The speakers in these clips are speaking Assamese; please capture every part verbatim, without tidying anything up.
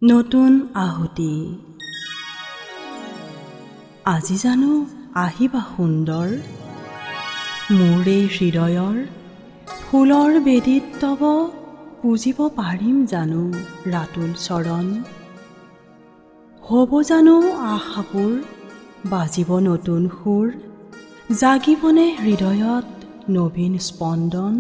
নতুন আহুতি। আজি জানো আহিবা সুন্দৰ, মোৰে হৃদয়ৰ ফুলৰ বেদীত তব পুজিব পাৰিম জানো ৰাতুল চৰণ। হ'ব জানো আশাপুৰ, বাজিব নতুন সুৰ, জাগিবনে হৃদয়ত নবীন স্পন্দন।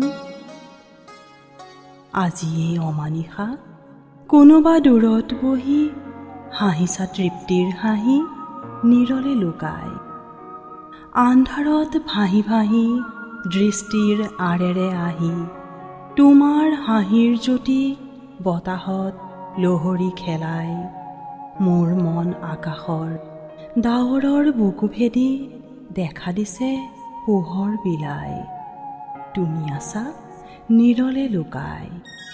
আজি এই অমানিশা কোনোবা দূৰত বহি হাঁহিছা তৃপ্তিৰ হাঁহি নিৰলে লুকাই, আন্ধাৰত ভাহি ভাহি দৃষ্টিৰ আৰেৰে আহি তোমাৰ হাঁহিৰ জ্যোতি বতাহত লহৰী খেলাই। মোৰ মন আকাশৰ ডাৱৰৰ বুকু ভেদি দেখা দিছে পোহৰ বিলাই, তুমি আছা নিৰলে লুকাই।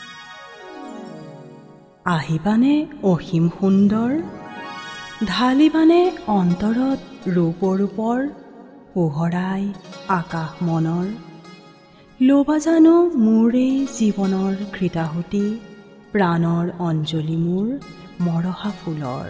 আহিবানে অসীম সুন্দৰ, ঢালিবানে অন্তৰত ৰূপৰূপৰ পোহৰাই আকাশ মনৰ। ল'বা জানো মোৰ এই জীৱনৰ কৃতাহুতি, প্ৰাণৰ অঞ্জলি মোৰ মৰহা ফুলৰ।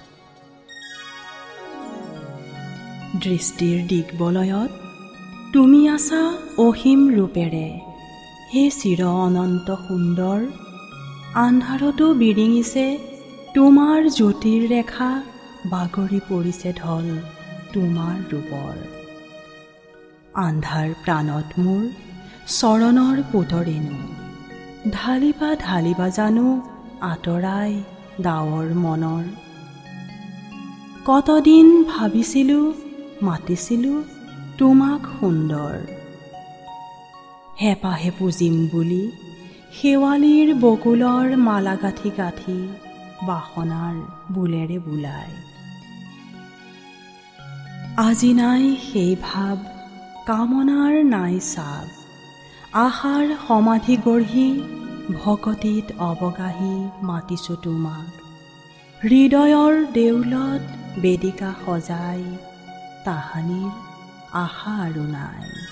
দৃষ্টিৰ দিগবলয়ত তুমি আছা অসীম ৰূপেৰে, হে চিৰ অনন্ত সুন্দৰ। আন্ধাৰতো বিৰিঙিছে তোমাৰ জ্যোতিৰ ৰেখা, বাগৰি পৰিছে ঢল তোমাৰ ৰূপৰ। আন্ধাৰ প্ৰাণত মোৰ চৰণৰ পুতৰেণু, ঢালিবা ঢালিবা জানো আঁতৰাই ডাৱৰ মনৰ। কতদিন ভাবিছিলোঁ মাতিছিলোঁ তোমাক সুন্দৰ, হেঁপাহে পুজিম বুলি শেৱালিৰ বকুলৰ মালা গাঁঠি গাঁঠি বাসনাৰ বুলেৰে বুলাই। আজি নাই সেই ভাৱ, কামনাৰ নাই চাপ, আশাৰ সমাধি গঢ়ি ভকতিত অৱগাহী মাতিছোঁ তোমাক। হৃদয়ৰ দেউলত বেদিকা সজাই তাহানিৰ আশা আৰু নাই।